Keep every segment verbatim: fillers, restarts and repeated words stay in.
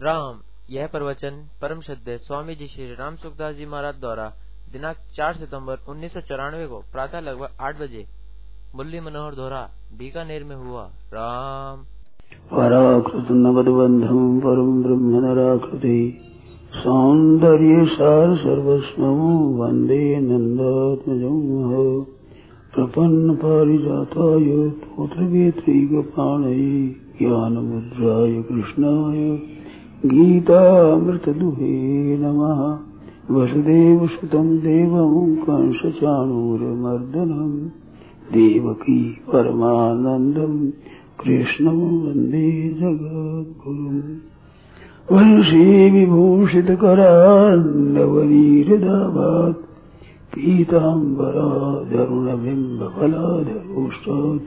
राम। यह प्रवचन परम श्रद्धेय स्वामी जी श्री राम सुखदास जी महाराज द्वारा दिनांक चार सितंबर उन्नीस सौ चौरानवे को प्रातः लगभग आठ बजे मुरली मनोहर धोरा बीकानेर में हुआ। राम। पराकृत नवदबंधम परम ब्रह्म नराकृति सौंदर्य सार सर्वस्वं वंदे नंदात्मजं प्रपन्न पारिजाताय पुत्रवेत्रैकपाणये ज्ञानमुद्राय कृष्णाय गीतामृतदुहे नमः। वसुदेवसुतं देवं कंसचाणूरमर्दनं देवकी परमानन्दं कृष्णं वन्दे जगद्गुरुम्। वंशी विभूषितकरान्नवनीरदाभात् पीताम्बराधरुणबिम्बफलाधरोष्टात्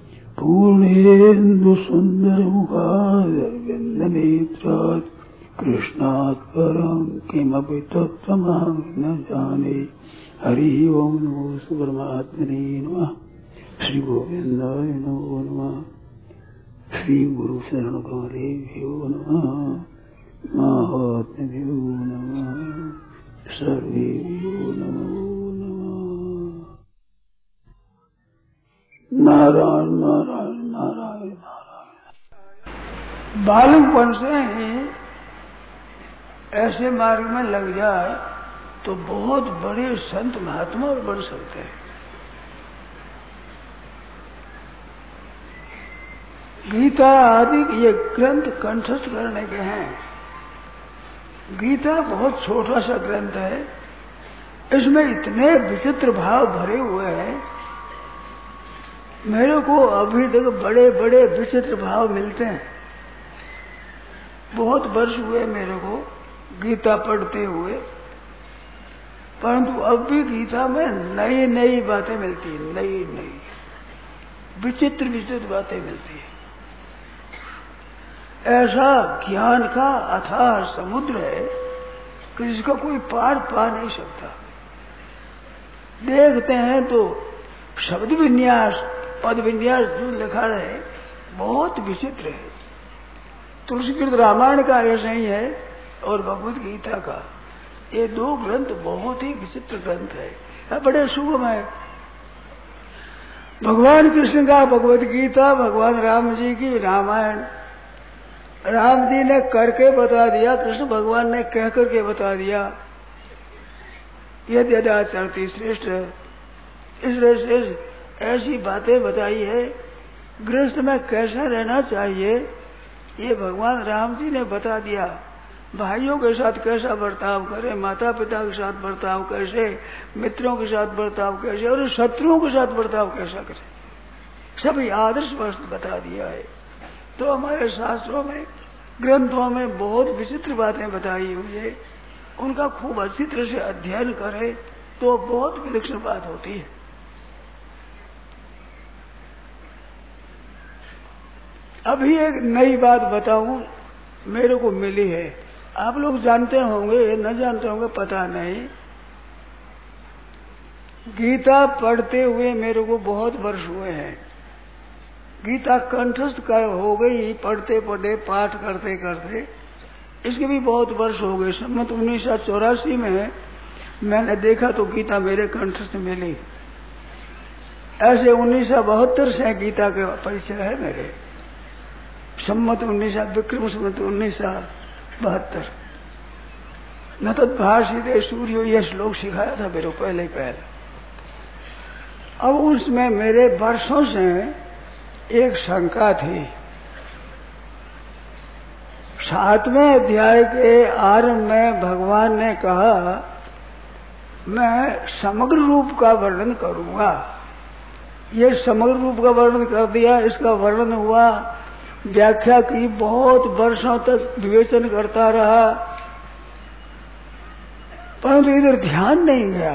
पूर्णेन्दुसुन्दरमुखादरविन्दनेत्रात् कृष्णात् परं किमपि तत्त्वमहं न जाने। हरि ओं नमो परमात्मने नमः। श्री गोविन्दाय नमो नमः। श्री गुरु शरण कमलेभ्यो नमः। महात्म्यो नमः। सर्वेभ्यो नमो नमः। नारायण नारायण नारायण नारायण। बालकपन से ही ऐसे मार्ग में लग जाए तो बहुत बड़े संत महात्मा बन सकते हैं। गीता आदि ये ग्रंथ कंठस्थ करने के हैं। गीता बहुत छोटा सा ग्रंथ है, इसमें इतने विचित्र भाव भरे हुए हैं। मेरे को अभी तक बड़े बड़े विचित्र भाव मिलते हैं। बहुत वर्ष हुए मेरे को गीता पढ़ते हुए, परंतु अब भी गीता में नई नई बातें मिलती हैं, नई नई विचित्र विचित्र बातें मिलती हैं। ऐसा ज्ञान का अथाह समुद्र है कि जिसका कोई पार पा नहीं सकता। देखते हैं तो शब्द विन्यास पद विन्यास जो लिखा है बहुत विचित्र है। तुलसीकृत रामायण का ऐसा ही है और भगवत गीता का, ये दो ग्रंथ बहुत ही विचित्र ग्रंथ है, बड़े सुगम है। भगवान कृष्ण का भगवत गीता, भगवान राम जी की रामायण, राम जी ने करके बता दिया, कृष्ण भगवान ने कह करके बता दिया। यदि यदाचरति श्रेष्ठ, इस से ऐसी बातें बताई है गृहस्थ में कैसा रहना चाहिए, ये भगवान राम जी ने बता दिया। भाइयों के साथ कैसा बर्ताव करें, माता पिता के साथ बर्ताव कैसे, मित्रों के साथ बर्ताव कैसे और शत्रुओं के साथ बर्ताव कैसा करें, सभी आदर्श वस्तु बता दिया है। तो हमारे शास्त्रों में ग्रंथों में बहुत विचित्र बातें बताई हुई है, उनका खूब अच्छी तरह से अध्ययन करें तो बहुत विलक्षण बात होती है। अभी एक नई बात बताऊं, मेरे को मिली है, आप लोग जानते होंगे न जानते होंगे पता नहीं। गीता पढ़ते हुए मेरे को बहुत वर्ष हुए हैं। गीता कंठस्थ कर हो गई, पढ़ते पढ़ते पाठ करते करते इसके भी बहुत वर्ष हो गए। सम्मत उन्नीस सौ चौरासी में मैंने देखा तो गीता मेरे कंठस्थ मिली। ऐसे उन्नीस सौ बहत्तर से गीता के परिचय है मेरे। सम्मत उन्नीस सौ विक्रम सम्मत उन्नीस सौ बहत्तर न तो भाषित सूर्य यह श्लोक सिखाया था मेरे पहले पहले। अब उसमें मेरे वर्षों से एक शंका थी। सातवें अध्याय के आरंभ में भगवान ने कहा मैं समग्र रूप का वर्णन करूंगा। ये समग्र रूप का वर्णन कर दिया, इसका वर्णन हुआ, व्याख्या की, बहुत वर्षों तक विवेचन करता रहा, परंतु इधर ध्यान नहीं गया।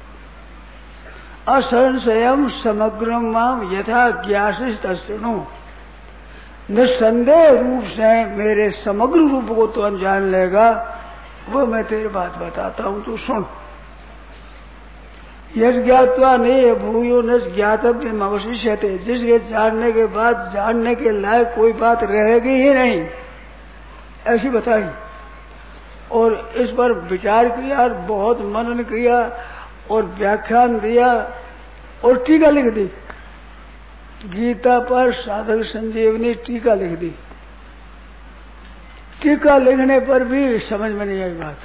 असंशयम समग्रम माम यथा ज्ञासिस तस्नु, निस्संदेह रूप से मेरे समग्र रूप को तो जान लेगा, वो मैं तेरी बात बताता हूं, तू सुन। यश ज्ञात्वा नहीं भूयो न ज्ञातव्यम अवशिष्यते, जिसके जानने के बाद जानने के लायक कोई बात रहेगी ही नहीं। ऐसी बताई और इस पर विचार किया, बहुत मनन किया और व्याख्यान दिया और टीका लिख दी। गीता पर साधक संजीवनी टीका लिख दी। टीका लिखने पर भी समझ में नहीं आई बात।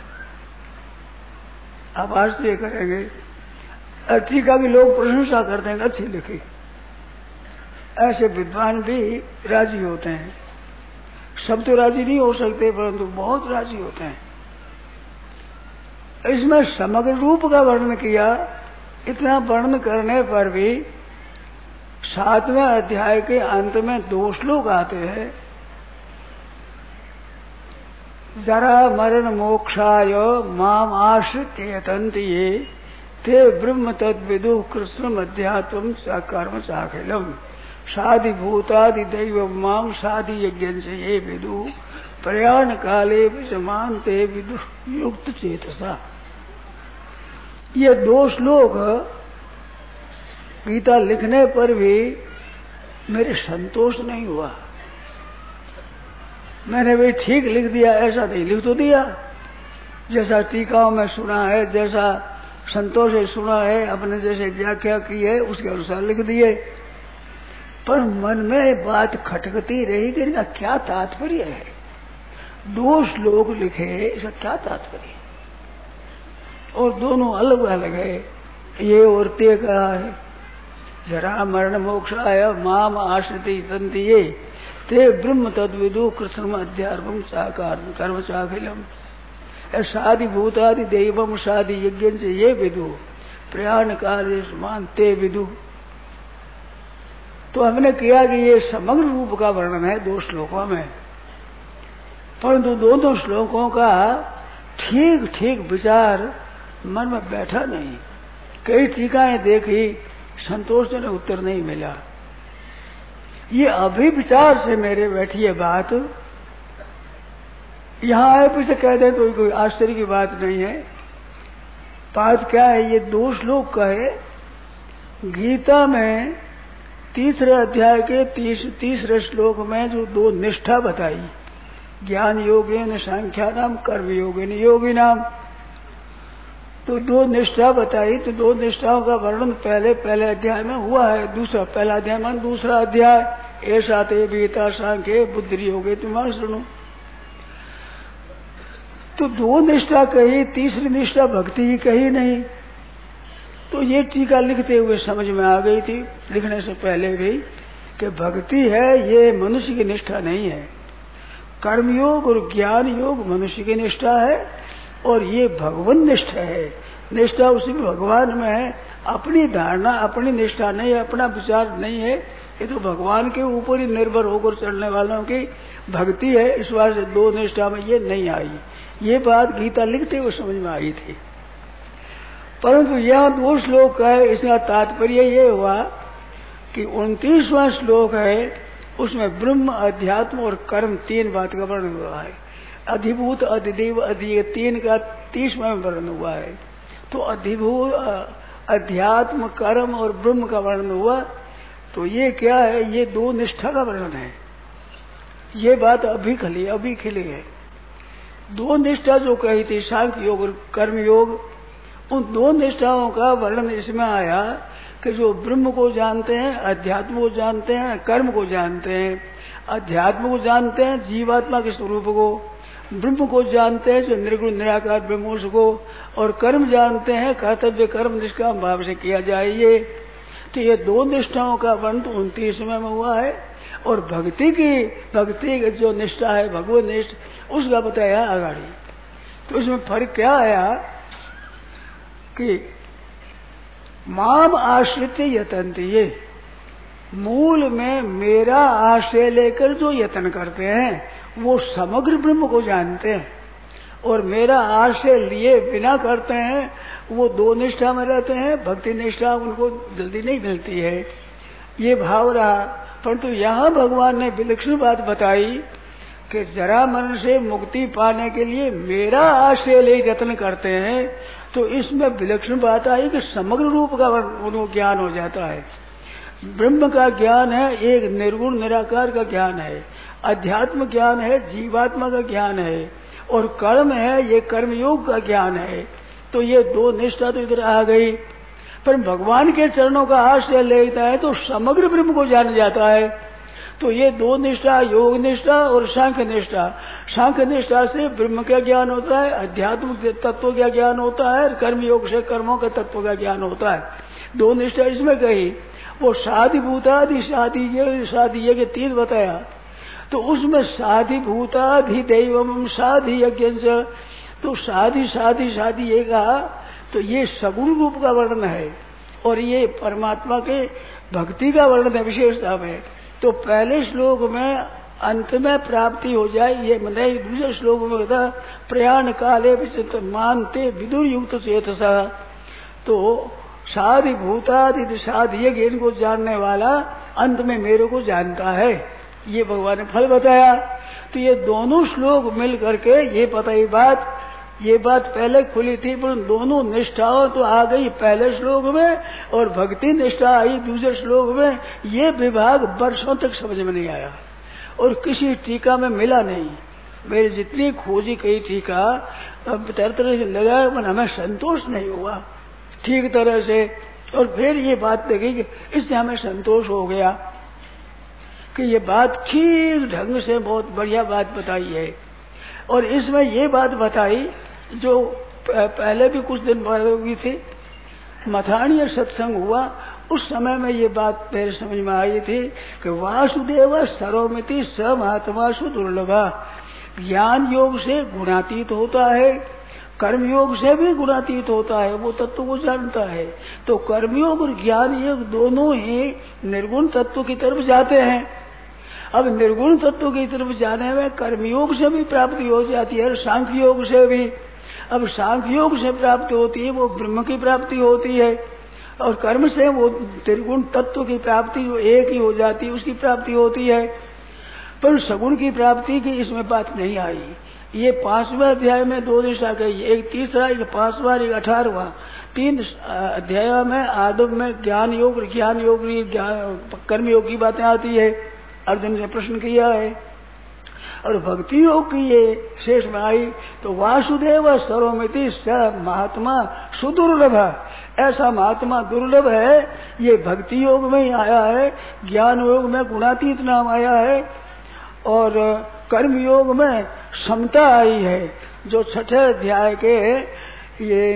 आप आश्चर्य करेंगे, टीका की लोग प्रशंसा करते हैं, अच्छी लिखी। ऐसे विद्वान भी राजी होते हैं। सब तो राजी नहीं हो सकते, परंतु बहुत राजी होते हैं। इसमें समग्र रूप का वर्णन किया। इतना वर्णन करने पर भी सातवें अध्याय के अंत में दो श्लोक आते हैं। जरा मरण मोक्षाय माम आश्रित्य यतन्ति ये ते ब्रह्म तद्विदुः कृष्णम अध्यात्मं च कर्म चाखिलम साधि भूतादि दैव माम साधि यज्ञ से ये विदु प्रयाण काले विषमान ते विदु युक्त चेतसा। ये दो श्लोक गीता लिखने पर भी मेरे संतोष नहीं हुआ। मैंने भी ठीक लिख दिया ऐसा नहीं, लिख तो दिया जैसा टीकाओं में सुना है, जैसा संतोष से सुना है, अपने जैसे व्याख्या की है उसके अनुसार लिख दिए। पर मन में बात खटकती रही कि इसका क्या तात्पर्य है। दो श्लोक लिखे, इसका क्या तात्पर्य है। और दोनों अलग अलग है। ये और ते कहा है, जरा मरण मोक्षाय माम आश्रिति तंति ये ते ब्रह्म तद्विदु कृष्णम अध्यात्मं साकार कर्म चाखिलम साधि भूतादि दैवम साधि यज्ञ से ये विदु प्रयाण कार्य समान ते विदु। तो हमने किया कि ये समग्र रूप का वर्णन है दो श्लोकों में, परंतु दोनों श्लोकों का ठीक ठीक विचार मन में बैठा नहीं। कई टीकाएं देखी, संतोषजनक उत्तर नहीं मिला। ये अभी विचार से मेरे बैठी है बात। यहाँ आए पीछे कह दे तो कोई आश्चर्य की बात नहीं है। बात क्या है, ये दो श्लोक का है। गीता में तीसरे अध्याय के तीस, तीसरे श्लोक में जो दो निष्ठा बताई, ज्ञान योगेन सांख्या नाम कर्म योगेन योगी नाम, तो दो निष्ठा बताई। तो दो निष्ठाओं का वर्णन पहले पहले अध्याय में हुआ है। दूसरा पहला अध्याय में दूसरा अध्याय ऐसा ते बीता सांख्य बुद्धि योगे तुम्हारा सुनो। तो दो निष्ठा कही, तीसरी निष्ठा भक्ति की कही नहीं। तो ये टीका लिखते हुए समझ में आ गई थी, लिखने से पहले भी, कि भक्ति है ये मनुष्य की निष्ठा नहीं है। कर्मयोग और ज्ञान योग मनुष्य की निष्ठा है और ये भगवान निष्ठा है। निष्ठा उसी भगवान में है। अपनी धारणा, अपनी निष्ठा नहीं है, अपना विचार नहीं है। ये तो भगवान के ऊपर ही निर्भर होकर चलने वालों की भक्ति है। इस बार से दो निष्ठा में ये नहीं आई। ये बात गीता लिखते हुए समझ में आई थी। परंतु यह दो श्लोक है, इसका तात्पर्य ये हुआ कि उनतीसवां श्लोक है, उसमें ब्रह्म अध्यात्म और कर्म तीन बात का वर्णन हुआ है। अधिभूत अधिदेव अधि तीन का तीसवां वर्णन हुआ है। तो अधिभूत अध्यात्म कर्म और ब्रह्म का वर्णन हुआ। तो ये क्या है, ये दो निष्ठा का वर्णन है। ये बात अभी खली अभी खिली है। दो निष्ठा जो कही थी, सांख्य योग और कर्म योग, उन दो निष्ठाओं का वर्णन इसमें आया कि जो ब्रह्म को जानते हैं, अध्यात्म को जानते हैं, कर्म को जानते हैं। अध्यात्म को जानते हैं जीवात्मा के स्वरूप को, ब्रह्म को जानते हैं जो निर्गुण निराकार ब्रह्मोश को, और कर्म जानते हैं कर्तव्य कर्म निष्काम भाव से किया जाए। ये तो ये दो निष्ठाओं का वर्णन उनतीसवें में हुआ है। और भक्ति की भक्ति की जो निष्ठा है भगवत निष्ठ, उसका बताया आगाड़ी। तो इसमें फर्क क्या आया कि माम आश्रित यतन्ति, ये मूल में मेरा आश्रय लेकर जो यत्न करते हैं वो समग्र ब्रह्म को जानते हैं, और मेरा आश्रय लिए बिना करते हैं वो दो निष्ठा में रहते हैं। भक्ति निष्ठा उनको जल्दी नहीं मिलती है। ये भाव रहा। परंतु यहाँ भगवान ने विलक्षण बात बताई कि जरा मन से मुक्ति पाने के लिए मेरा आश्रय ले यत्न करते हैं। तो इसमें विलक्षण बात आई कि समग्र रूप का उनको ज्ञान हो जाता है। ब्रह्म का ज्ञान है, एक निर्गुण निराकार का ज्ञान है। अध्यात्म ज्ञान है, जीवात्मा का ज्ञान है, और कर्म है, ये कर्मयोग का ज्ञान है। तो ये दो निष्ठा तो इधर आ गई। पर भगवान के चरणों का आश्रय लेता है तो समग्र ब्रह्म को जान जाता है। तो ये दो निष्ठा, योग निष्ठा और सांख्य निष्ठा। सांख्य निष्ठा से ब्रह्म का ज्ञान होता है, अध्यात्म तत्व का ज्ञान होता है, कर्म योग से कर्मों के तत्व का ज्ञान होता है। दो निष्ठा इसमें कही। वो साधि भूतादि शादी ये शादी ये के तीन बताया। तो उसमें साधि भूताधि दैवम साधि यज्ञ, तो साधि साधि साधि ये कहा। तो ये सगुण रूप का वर्णन है और ये परमात्मा के भक्ति का वर्णन है विशेषता में। तो पहले श्लोक में अंत में प्राप्ति हो जाए ये मैंने दूसरे श्लोक में बता प्रयाण काले विचित्र मानते विदुर युक्त चेतसा। तो साधि भूतादि साधि यज्ञ इनको जानने वाला अंत में मेरे को जानता है, ये भगवान ने फल बताया। तो ये दोनों श्लोक मिल करके ये बताई बात। ये बात पहले खुली थी पर दोनों निष्ठाओं तो आ गई पहले श्लोक में और भक्ति निष्ठा आई दूसरे श्लोक में। ये विभाग वर्षों तक समझ में नहीं आया और किसी टीका में मिला नहीं। मेरी जितनी खोजी कई टीका तरह तरह से लगा पर हमें संतोष नहीं हुआ ठीक तरह से। और फिर ये बात लगी कि इससे हमें संतोष हो गया कि ये बात ठीक ढंग से बहुत बढ़िया बात बताई है। और इसमें ये बात बताई जो पहले भी कुछ दिन बाद हुई थी, मथानीय सत्संग हुआ उस समय में ये बात मेरे समझ में आई थी कि वासुदेव सर्वमिति स महात्मासु दुर्लभा। ज्ञान योग से गुणातीत होता है, कर्मयोग से भी गुणातीत होता है, वो तत्व को जानता है। तो कर्मयोग और ज्ञान योग दोनों ही निर्गुण तत्व की तरफ जाते हैं। अब निर्गुण तत्व की तरफ जाने में कर्मयोग से भी प्राप्ति हो जाती है, सांख्य योग से भी। अब सांख्य योग से प्राप्ति होती है वो ब्रह्म की प्राप्ति होती है, और कर्म से वो त्रिगुण तत्व की प्राप्ति जो एक ही हो जाती है उसकी प्राप्ति होती है। पर सगुण की प्राप्ति की इसमें बात नहीं आई। ये पांचवें अध्याय में दो दिशा गई, एक तीसरा एक पांचवा एक अठारहवा। तीन अध्याय में आदम में ज्ञान योग ज्ञान योग कर्म योग की बातें आती है, अर्जुन ने प्रश्न किया है। और भक्ति योग की ये शेष में आई तो वासुदेव सर्वमिति स महात्मा सुदुर्लभ। ऐसा महात्मा दुर्लभ है, ये भक्ति योग में ही आया है, ज्ञान योग में गुणातीत नाम आया है, और कर्म योग में समता आई है। जो छठे अध्याय के ये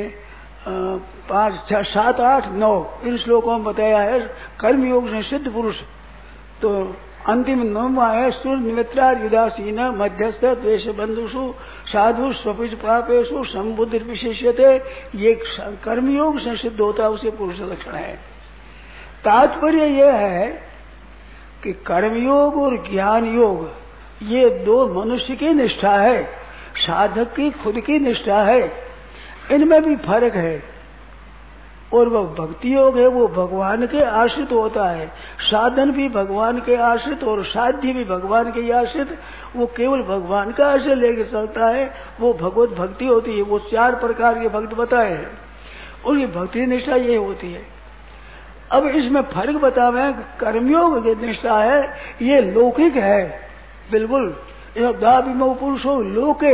पांच छह सात आठ नौ इन श्लोकों में बताया है कर्म योग से सिद्ध पुरुष। तो अंतिम नौवा है सूर्य निमित्रार युदासीन मध्यस्थ द्वेष बंधुषु साधु स्वपिच पापेशु संबुद्धि विशेष्यते। ये कर्मयोग से सिद्ध होता है उसे पुरुष लक्षण है। तात्पर्य यह है कि कर्मयोग और ज्ञान योग ये दो मनुष्य की निष्ठा है, साधक की खुद की निष्ठा है, इनमें भी फर्क है। और वह भक्ति योग है वो भगवान के आश्रित होता है, साधन भी भगवान के आश्रित और साध्य भी भगवान के आश्रित। वो केवल भगवान का आश्रय लेकर चलता है, वो भगवत भक्ति होती है। वो चार प्रकार के भक्त बताए हैं, उनकी भक्ति निष्ठा ये होती है। अब इसमें फर्क बतावे, कर्मयोग की निष्ठा है ये लौकिक है बिल्कुल, दाविमो पुरुषो लोके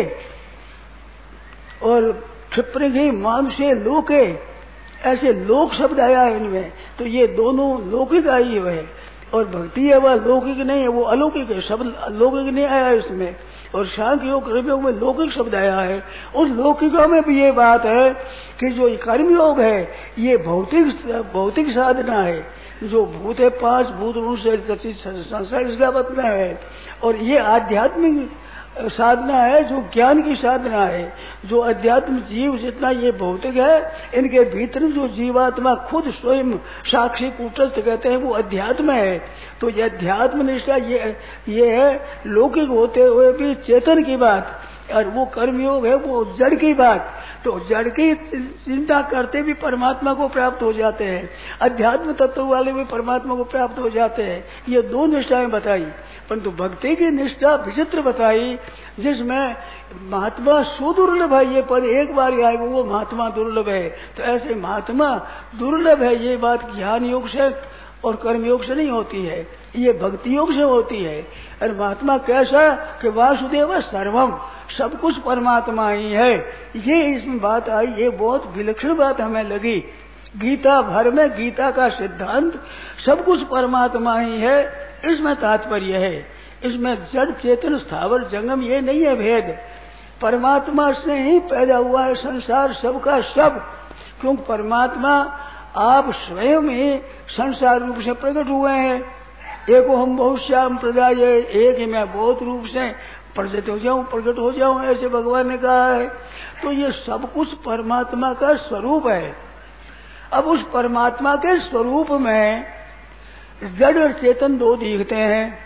और क्षिप्री मानुषे लोके, ऐसे लोक शब्द आया है इनमें। तो ये दोनों लौकिक आई हुए है, और भक्ति है वह लौकिक नहीं है, वो अलौकिक है। शब्द लौकिक नहीं आया इसमें। और सांख्य योग कर्मयोग में लौकिक शब्द आया है। उस लौकिकों में भी ये बात है कि जो कर्मयोग है ये भौतिक भौतिक साधना है, जो भूत है पांच भूत उनसे संसार इसका बतना है। और ये आध्यात्मिक साधना है जो ज्ञान की साधना है। जो अध्यात्म जीव जितना ये भौतिक है, इनके भीतर जो जीवात्मा खुद स्वयं साक्षी कूटस्थ कहते हैं वो अध्यात्म है। तो ये अध्यात्म निष्ठा ये ये है लौकिक होते हुए भी चेतन की बात, और वो कर्मयोग है वो जड़ की बात। तो जड़ की चिंता करते भी परमात्मा को प्राप्त हो जाते हैं, अध्यात्म तत्व वाले भी परमात्मा को प्राप्त हो जाते हैं। ये दो निष्ठाएं बताई, परंतु भक्ति की निष्ठा विचित्र बताई जिसमें महात्मा सुदुर्लभ है। ये पद एक बार आएगा वो महात्मा दुर्लभ है। तो ऐसे महात्मा दुर्लभ है ये बात ज्ञान योग से और कर्मयोग से नहीं होती है, ये भक्ति योग से होती है। और महात्मा कैसा कि वासुदेव सर्वम, सब कुछ परमात्मा ही है। ये इसमें बात आई, ये बहुत विलक्षण बात हमें लगी। गीता भर में गीता का सिद्धांत सब कुछ परमात्मा ही है, इसमें तात्पर्य है। इसमें जड़ चेतन स्थावर जंगम ये नहीं है भेद। परमात्मा से ही पैदा हुआ है संसार सबका सब, क्योंकि परमात्मा आप स्वयं ही संसार रूप से प्रकट हुए हैं। एको हम बहुत श्याम प्रदाय, एक ही मैं बहुत रूप से प्रकट हो जाऊं प्रकट हो जाऊं ऐसे भगवान ने कहा है। तो ये सब कुछ परमात्मा का स्वरूप है। अब उस परमात्मा के स्वरूप में जड़ और चेतन दो दिखते हैं।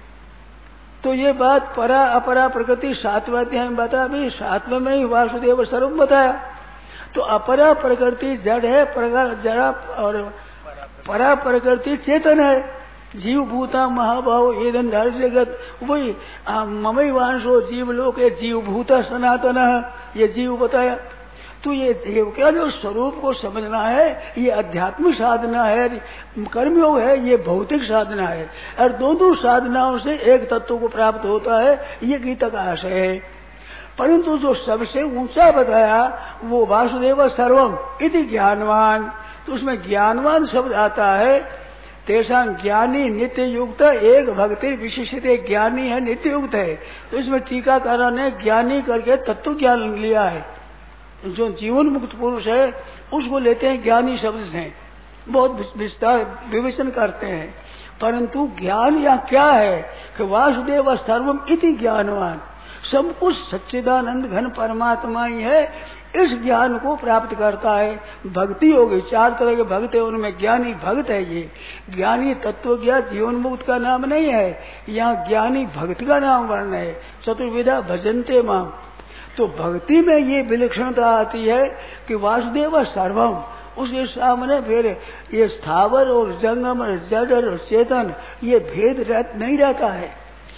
तो ये बात परा अपरा प्रकृति सातवें अध्याय में बता, भी सातवें में ही वासुदेव स्वरूप बताया। तो अपरा प्रकृति जड़ है, जड़ा और परा प्रकृति चेतन है। जीव भूता महाभाव ये धंधार जगत वही ममई वांशो जीव लोक जीव भूता सनातन, ये जीव बताया। तो ये जीव का जो स्वरूप को समझना है ये अध्यात्मिक साधना है, कर्मयोग है, ये भौतिक साधना है। और दोनों साधनाओं से एक तत्व को प्राप्त होता है, ये गीता का आशय है। परंतु जो सबसे ऊंचा बताया वो वासुदेव सर्वम इति ज्ञानवान, तो उसमें ज्ञानवान शब्द आता है। तेषा ज्ञानी नित्य युक्त एक भक्ति विशिष्ट, ज्ञानी है नित्य युक्त है। तो इसमें टीकाकारों ने ज्ञानी करके तत्व ज्ञान लिया है। जो जीवन मुक्त पुरुष है उसको लेते हैं ज्ञानी शब्द से, बहुत विस्तार विवेचन करते हैं। परंतु ज्ञान या क्या है कि वासुदेव सर्वम इति ज्ञानवान, सब कुछ सच्चिदानंद घन परमात्मा ही है, इस ज्ञान को प्राप्त करता है। भक्ति होगी, चार तरह के भक्त है, उनमें ज्ञानी भक्त है। ये ज्ञानी तत्व ज्ञान जीवन मुक्त का नाम नहीं है, यहाँ ज्ञानी भक्त का नाम वर्ण है। चतुर्विधा भजन्ते माम, तो भक्ति में ये विलक्षणता आती है कि वासुदेव सर्वम, उसके सामने फिर ये स्थावर और जंगम और जड़ और चेतन ये भेद रह, नहीं रहता है।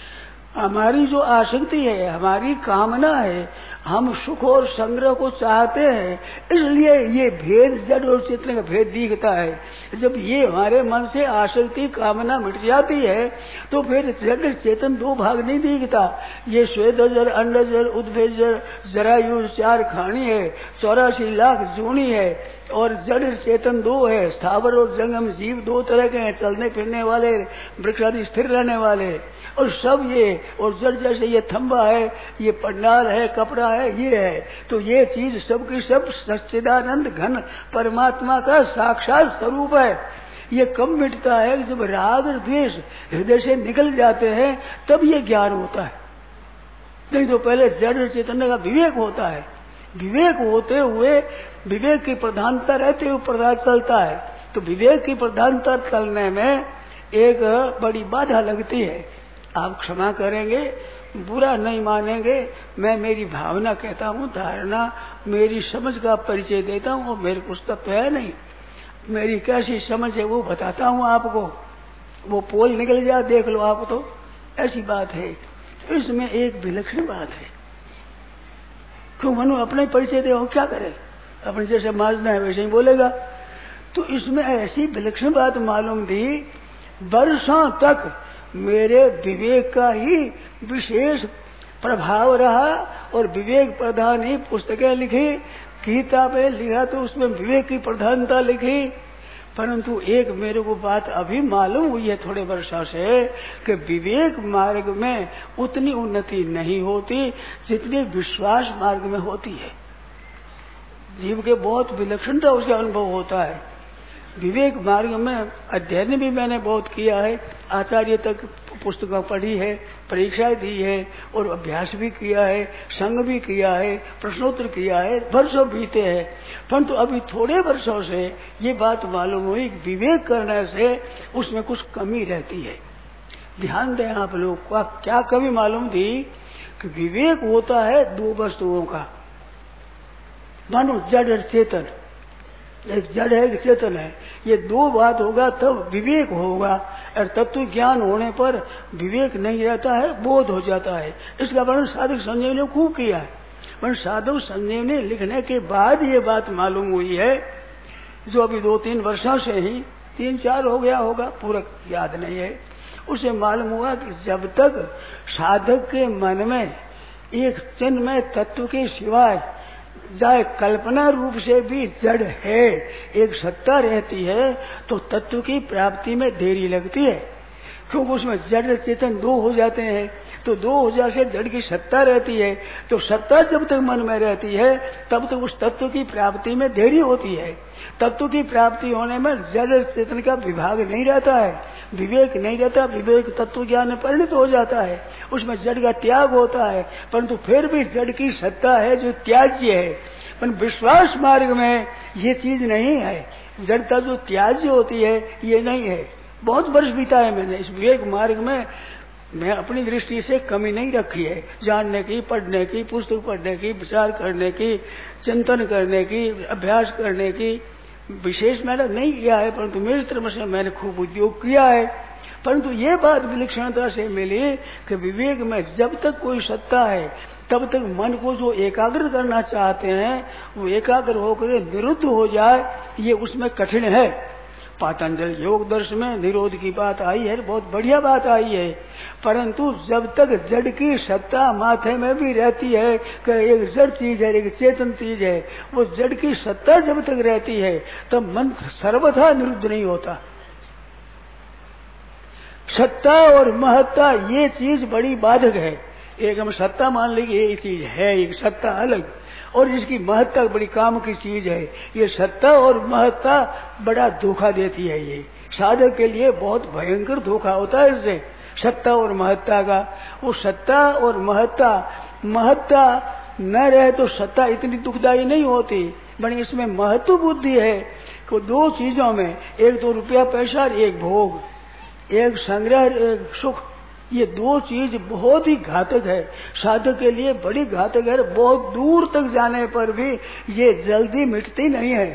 हमारी जो आसक्ति है, हमारी कामना है, हम सुख और संग्रह को चाहते हैं, इसलिए ये भेद जड़ और चेतन का भेद दिखता है। जब ये हमारे मन से आसक्ति कामना मिट जाती है तो फिर जड़ चेतन दो भाग नहीं दिखता। ये श्वेतजर अंडजर उद्भिजर जरायु चार खानी है, चौरासी लाख जूनी है, और जड़ चेतन दो है, स्थावर और जंगम जीव दो तरह के हैं, चलने फिरने वाले, वृक्षादि स्थिर रहने वाले, और सब ये और जड़ जैसे ये थंबा है, ये पंडाल है, कपड़ा है, ये है। तो ये चीज सब की सब सच्चिदानंद घन परमात्मा का साक्षात स्वरूप है। ये कब मिटता है? जब राग और द्वेष हृदय से निकल जाते हैं तब ये ज्ञान होता है, नहीं तो पहले जड़ चेतन का विवेक होता है। विवेक होते हुए विवेक की प्रधानता रहते हुए प्रधान चलता है। तो विवेक की प्रधानता चलने में एक बड़ी बाधा लगती है। आप क्षमा करेंगे, बुरा नहीं मानेंगे, मैं मेरी भावना कहता हूँ, धारणा मेरी समझ का परिचय देता हूँ, और मेरे पुस्तक तो है नहीं, मेरी कैसी समझ है वो बताता हूँ आपको। वो पोल निकल जाए देख लो आप, तो ऐसी बात है। इसमें एक विलक्षण बात है। क्यों मनु अपने परिचय दे, क्या करे, अपने जैसे माजना है वैसे ही बोलेगा। तो इसमें ऐसी विलक्षण बात मालूम थी, वर्षों तक मेरे विवेक का ही विशेष प्रभाव रहा, और विवेक प्रधान ही पुस्तकें लिखी, गीता पे लिखा तो उसमें विवेक की प्रधानता लिखी। परंतु एक मेरे को बात अभी मालूम हुई है थोड़े वर्षों से कि विवेक मार्ग में उतनी उन्नति नहीं होती जितनी विश्वास मार्ग में होती है। जीव के बहुत विलक्षणता उसका अनुभव होता है। विवेक मार्ग में अध्ययन भी मैंने बहुत किया है, आचार्य तक पुस्तकें पढ़ी है, परीक्षाएं दी है, और अभ्यास भी किया है, संग भी किया है, प्रश्नोत्तर किया है, वर्षों बीते हैं। परंतु अभी थोड़े वर्षों से ये बात मालूम हुई, विवेक करने से उसमें कुछ कमी रहती है। ध्यान दें आप लोग को, क्या कमी मालूम थी कि विवेक होता है दो वस्तुओं का, मानो जड़ और चेतन, एक जड़ है एक चेतन है, ये दो बात होगा तब विवेक होगा। और तत्व ज्ञान होने पर विवेक नहीं रहता है, बोध हो जाता है। इसका वर्णन साधक संजय ने खूब किया है। पर साधक संजय ने लिखने के बाद ये बात मालूम हुई है, जो अभी दो तीन वर्षों से ही तीन चार हो गया होगा, पूरा याद नहीं है। उसे मालूम हुआ कि जब तक साधक के मन में एक चिन्मय तत्व के सिवाय जाए कल्पना रूप से भी जड़ है, एक सत्ता रहती है, तो तत्व की प्राप्ति में देरी लगती है। क्योंकि उसमें जड़ चेतन दो हो जाते हैं, तो दो हो जाने से जड़ की सत्ता रहती है। तो सत्ता जब तक मन में रहती है तब तक उस तत्व की प्राप्ति में देरी होती है। तत्व की प्राप्ति होने में जड़ चेतन का विभाग नहीं रहता है, विवेक नहीं रहता, विवेक तत्व ज्ञान में परिणत हो जाता है, उसमें जड़ का त्याग होता है। परंतु फिर भी जड़ की सत्ता है जो त्याज्य है। पर विश्वास मार्ग में ये चीज नहीं है, जड़ता जो त्याज्य होती है ये नहीं है। बहुत वर्ष बीता है मैंने इस विवेक मार्ग में, मैं अपनी दृष्टि से कमी नहीं रखी है, जानने की, पढ़ने की, पुस्तक पढ़ने की, विचार करने की, चिंतन करने की, अभ्यास करने की विशेष मेहनत नहीं किया है, परंतु मेरी तरफ से मैंने खूब उद्योग किया है। परंतु ये बात विलक्षणता से मिली कि विवेक में जब तक कोई सत्ता है तब तक मन को जो एकाग्र करना चाहते हैं वो एकाग्र होकर निरुद्ध हो जाए, ये उसमें कठिन है। पातंजल योग दर्शन में निरोध की बात आई है, बहुत बढ़िया बात आई है। परंतु जब तक जड़ की सत्ता माथे में भी रहती है कि एक जड़ चीज है, एक चेतन चीज है, वो जड़ की सत्ता जब तक रहती है तब मन सर्वथा निरुद्ध नहीं होता। सत्ता और महत्ता ये चीज बड़ी बाधक है। एक हम सत्ता मान लीजिए ये चीज है, एक सत्ता अलग, और इसकी महत्ता बड़ी काम की चीज है। ये सत्ता और महत्ता बड़ा धोखा देती है, ये साधक के लिए बहुत भयंकर धोखा होता है इससे, सत्ता और महत्ता का। वो सत्ता और महत्ता, महत्ता न रहे तो सत्ता इतनी दुखदायी नहीं होती, बड़ी इसमें महत्व बुद्धि है कि दो चीजों में, एक तो रुपया पैसा और एक भोग, एक संग्रह एक सुख, ये दो चीज बहुत ही घातक है साधक के लिए, बड़ी घातक है। बहुत दूर तक जाने पर भी ये जल्दी मिटती नहीं है,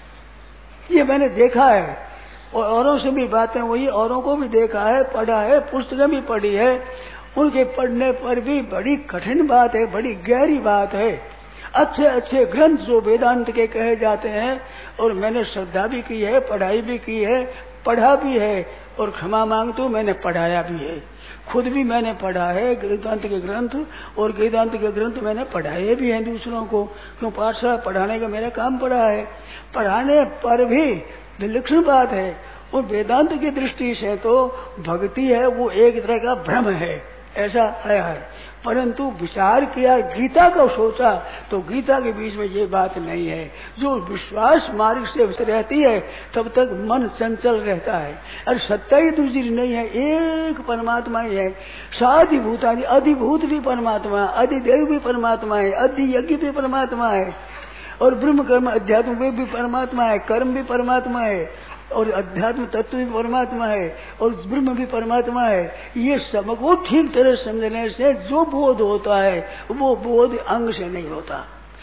ये मैंने देखा है। और औरों से भी बातें हुई, औरों को भी देखा है, पढ़ा है, पुस्तकें भी पढ़ी है, उनके पढ़ने पर भी बड़ी कठिन बात है, बड़ी गहरी बात है। अच्छे अच्छे ग्रंथ जो वेदांत के कहे जाते हैं, और मैंने श्रद्धा भी की है, पढ़ाई भी की है, पढ़ा भी है, और क्षमा मांगता हूं मैंने पढ़ाया भी है, खुद भी मैंने पढ़ा है वेदांत के ग्रंथ, और वेदांत के ग्रंथ मैंने पढ़ाए भी हैं दूसरों को, क्यों पाठशाला पढ़ाने का मेरा काम पड़ा है। पढ़ाने पर भी विलक्षण बात है, और वेदांत की दृष्टि से तो भक्ति है वो एक तरह का भ्रम है, ऐसा आया है। परंतु विचार किया, गीता को सोचा, तो गीता के बीच में ये बात नहीं है। जो विश्वास मार्ग से रहती है तब तक मन चंचल रहता है, और सत्ता ही दूसरी नहीं है, एक परमात्मा ही है। साधिभूता, अधिभूत भी परमात्मा, अधिदेव भी परमात्मा है, अधियज्ञ भी परमात्मा है, और ब्रह्म कर्म अध्यात्म भी परमात्मा है, कर्म भी परमात्मा है, और अध्यात्म तत्व भी परमात्मा है, और ब्रह्म भी परमात्मा है। ये सबको ठीक तरह समझने से जो बोध होता है वो बोध अंग से नहीं होता।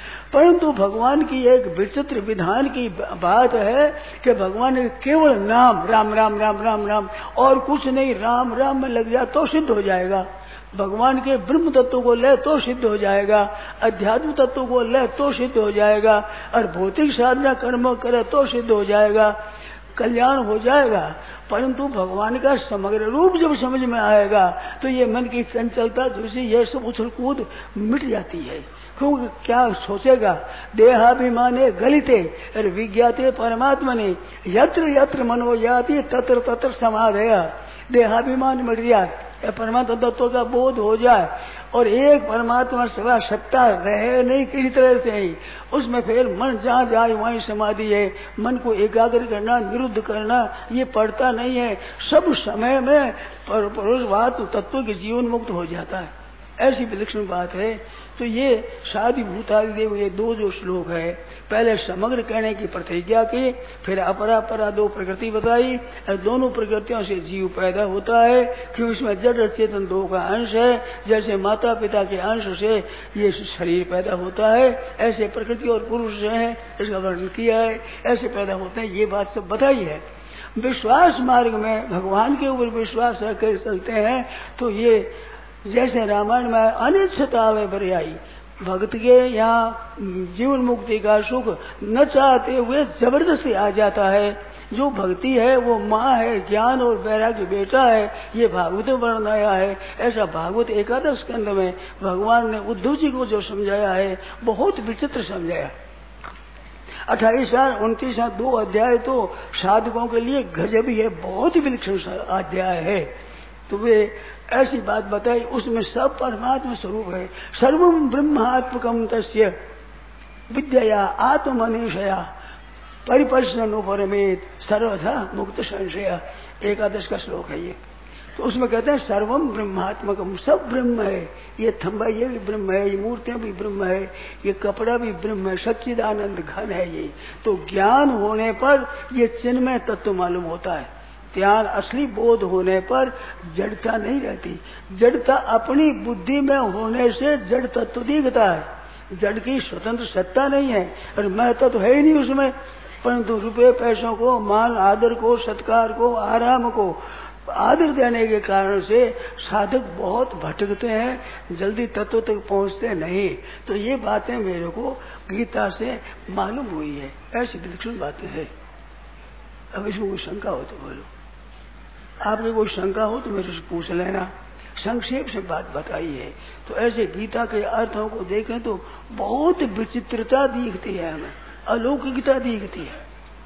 परंतु भगवान की एक विचित्र विधान की बात है कि भगवान ने केवल नाम राम राम राम राम राम और कुछ नहीं, राम राम में लग जाए तो सिद्ध हो जाएगा। भगवान के ब्रह्म तत्व को ले तो सिद्ध हो जाएगा, अध्यात्म तत्व को ले तो सिद्ध हो जाएगा, और भौतिक साधना कर्म करे तो सिद्ध हो जाएगा, कल्याण हो जाएगा। परंतु भगवान का समग्र रूप जब समझ में आएगा तो ये मन की चंचलता दूसरी ये सब उछल कूद मिट जाती है। क्योंकि क्या सोचेगा, देहाभिमाने गलिते और विज्ञाते परमात्मा ने, यत्र यत्र मनो जाती तत्र तत्र समाधेय। देहाभिमान मिट जाए, परमात्मा तत्व का बोध हो जाए, और एक परमात्मा सेवा सत्ता रहे नहीं किसी तरह से ही, उसमें फिर मन जहाँ जाए वहीं समाधि है। मन को एकाग्र करना, निरुद्ध करना ये पड़ता नहीं है, सब समय में परोक्षवाद तत्व के जीवन मुक्त हो जाता है, ऐसी विलक्षण बात है। तो ये साधि भूतादि देव ये दो जो श्लोक है, पहले समग्र कहने की प्रतिज्ञा की, फिर अपरा परा दो प्रकृति बताई, और दोनों प्रकृतियों से जीव पैदा होता है, क्यों इसमें जड़ चेतन दो का अंश है। जैसे माता पिता के अंश से ये शरीर पैदा होता है, ऐसे प्रकृति और पुरुष है, इसका वर्णन किया है, ऐसे पैदा होते हैं, ये बात सब बताई है। विश्वास मार्ग में भगवान के ऊपर विश्वास रखकर चलते हैं तो ये जैसे रामायण में अनिच्छता वे बरियाई, भक्त के यहाँ जीवन मुक्ति का सुख न चाहते हुए जबरदस्ती आ जाता है। जो भक्ति है वो माँ है, ज्ञान और वैराग्य बेटा है। ये भागवत में वर्णनाया है। ऐसा भागवत एकादश स्कंद में भगवान ने उद्धव जी को जो समझाया है बहुत विचित्र समझाया। अट्ठाईस उनतीस दो अध्याय तो साधकों के लिए गजब ही है, बहुत ही विलक्षण अध्याय है। तो वे ऐसी बात बताई, उसमें सब परमात्मा स्वरूप है। सर्वम ब्रह्मात्मकम तस्य विद्या आत्मनिशया परिपर्शनो परमेत सर्वथा मुक्त संशय, एकादश का श्लोक है ये। तो उसमें कहते हैं सर्वम ब्रह्मात्मकम, सब ब्रह्म है। ये थंबा ये भी ब्रह्म है, ये मूर्तियां भी ब्रह्म है, ये कपड़ा भी ब्रह्म है, सच्चिदानंद घन है ये। तो ज्ञान होने पर ये चिन्मय तत्व मालूम होता है। ध्यान असली बोध होने पर जड़ता नहीं रहती। जड़ता अपनी बुद्धि में होने से जड़ तत्व दिखता है। जड़ की स्वतंत्र सत्ता नहीं है और महत्व तो है ही नहीं उसमें, परंतु रुपए पैसों को, मान आदर को, सत्कार को, आराम को आदर देने के कारण से साधक बहुत भटकते हैं, जल्दी तत्व तक पहुंचते नहीं। तो ये बातें मेरे को गीता से मालूम हुई है, ऐसी विलक्षण बातें हैं। अब इसमें कोई शंका हो तो बोलो, आपकी कोई शंका हो तो मेरे से पूछ लेना। संक्षेप से बात बताई है। तो ऐसे गीता के अर्थों को देखें तो बहुत विचित्रता दिखती है, हमें अलौकिकता दिखती है।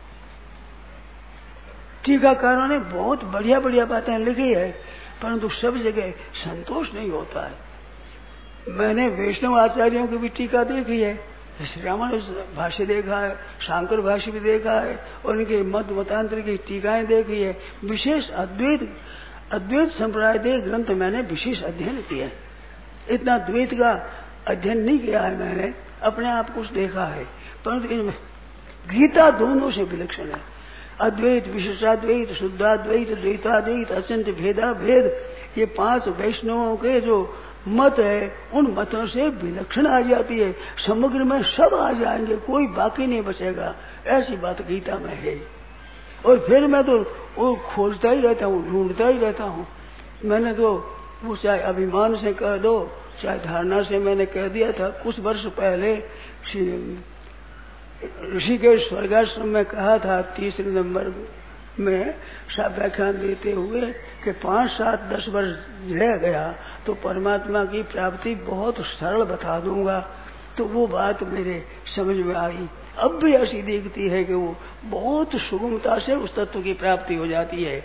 टीकाकारों ने बहुत बढ़िया बढ़िया बातें लिखी है, परंतु सब जगह संतोष नहीं होता है। मैंने वैष्णव आचार्यों की भी टीका देखी है, श्री रामानुज भाष्य देखा है, शांकर भाष्य भी देखा है, और उनके मत मतांतर की टीकाएं देखी है। विशेष अद्वैत अद्वैत संप्रदाय ग्रंथ मैंने विशेष अध्ययन किया है। इतना द्वैत का अध्ययन नहीं किया है मैंने, अपने आप कुछ देखा है, परंतु इनमें गीता दोनों से विलक्षण है। अद्वैत, विशेषाद्वैत, शुद्धाद्वैत, द्वैताद्वैत, अचिंत्य भेदा भेद, ये पांच वैष्णवों के जो मत है उन मतों से विलक्षण आ जाती है। समग्र में सब आ जाएंगे, कोई बाकी नहीं बचेगा, ऐसी बात गीता में है। और फिर मैं तो वो खोजता ही रहता हूँ, ढूंढता ही रहता हूँ। मैंने तो वो चाहे अभिमान से कह दो, चाहे धारणा से मैंने कह दिया था कुछ वर्ष पहले ऋषिकेश स्वर्गाश्रम में कहा था तीसरे नंबर में सब व्याख्यान देते हुए कि पांच सात दस वर्ष रह गया तो परमात्मा की प्राप्ति बहुत सरल बता दूंगा। तो वो बात मेरे समझ में आई। अब भी ऐसी दिखती है कि वो बहुत सुगमता से उस तत्व की प्राप्ति हो जाती है।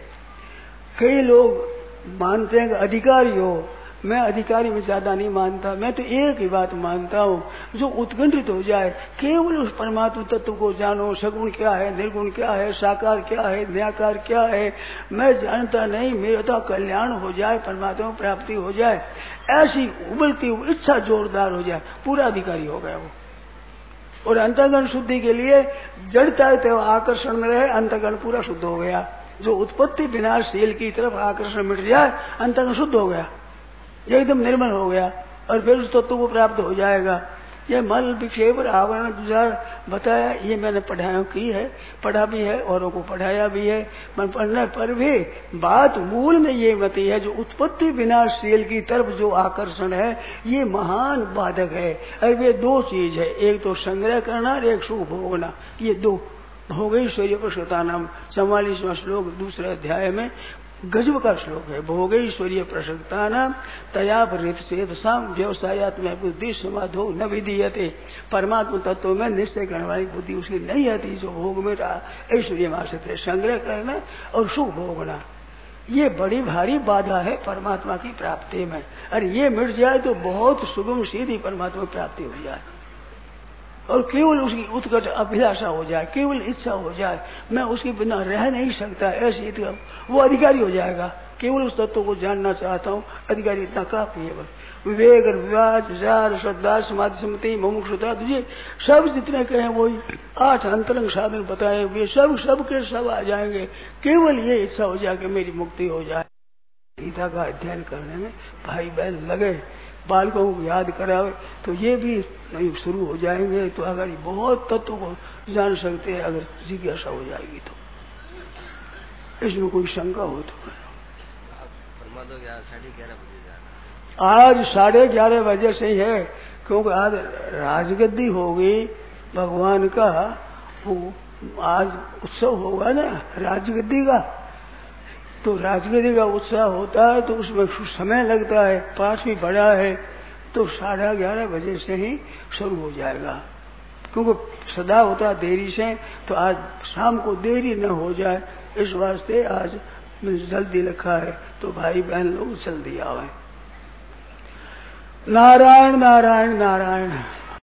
कई लोग मानते हैं कि अधिकारी हो, मैं अधिकारी में ज्यादा नहीं मानता। मैं तो एक ही बात मानता हूँ, जो उत्कंठित हो जाए, केवल उस परमात्मा तत्व को जानो। सगुण क्या है, निर्गुण क्या है, साकार क्या है, निराकार क्या है, मैं जानता नहीं, मेरा तो कल्याण हो जाए, परमात्मा प्राप्ति हो जाए, ऐसी उबलती हुई इच्छा जोरदार हो जाए, पूरा अधिकारी हो गया वो। और अंतःकरण शुद्धि के लिए जड़ता है तो आकर्षण में रहे, अंतःकरण पूरा शुद्ध हो गया। जो उत्पत्ति विनाशशील की तरफ आकर्षण मिट जाए, अंतःकरण शुद्ध हो गया, ये एकदम निर्मल हो गया, और फिर उस तत्व को प्राप्त हो जाएगा। ये मल विक्षेप आवरण दुजार बताया, ये मैंने पढ़ाया की है, पढ़ा भी है, औरों को पढ़ाया भी है। मैं पढ़ने पर भी बात मूल में ये मती है, जो उत्पत्ति विनाशशील की तरफ जो आकर्षण है ये महान बाधक है। और वे दो चीज है, एक तो संग्रह करना और एक सुख भोगना। ये दो भोगैश्वर्य प्रसुता नाम चौवालीसवां श्लोक दूसरे अध्याय में गजब का श्लोक है। भोगैश्वर्य प्रसक्ता नाम तया परितसाम व्यवसायत्म बुद्धि समाधो न विधीयते। परमात्मा तत्व में निश्चय करने वाली बुद्धि उसकी नहीं आती, जो भोग में ऐश्वर्य मार्षित है। संग्रह करना और सुख भोगना ये बड़ी भारी बाधा है परमात्मा की प्राप्ति में। अरे ये मिट जाए तो बहुत सुगम सीधी परमात्मा प्राप्ति हो जाए, और केवल उसकी उत्कट अभिलाषा हो जाए, केवल इच्छा हो जाए, मैं उसके बिना रह नहीं सकता, ऐसी वो अधिकारी हो जाएगा। केवल उस तत्व को जानना चाहता हूँ, अधिकारी इतना काफी है। बस विवेक, विवाद, विचार, श्रद्धा, समाधि, सम्मति, मुमुक्षुता, तुझे सब जितने कहे वही आठ अंतरंग साधन बताए हुए सब सब के सब आ जाएंगे। केवल ये इच्छा हो जाए कि मेरी मुक्ति हो जाए। गीता का अध्ययन करने में भाई बहन लगे, बालकों को याद करावे तो ये भी शुरू हो जाएंगे, तो अगर बहुत तत्व को जान सकते हैं, अगर जिज्ञासा हो जाएगी तो। इसमें कोई शंका हो तो आज साढ़े ग्यारह बजे से ही है, क्योंकि आज राजगद्दी होगी भगवान का, वो आज उत्सव होगा ना राजगद्दी का, तो राजगद्दी का उत्सव होता है तो उसमें समय लगता है, पास भी बड़ा है, तो साढ़े ग्यारह बजे से ही शुरू हो जाएगा, क्योंकि सदा होता देरी से, तो आज शाम को देरी न हो जाए इस वास्ते आज जल्दी लिखा है, तो भाई बहन लोग जल्दी आवे। नारायण नारायण नारायण।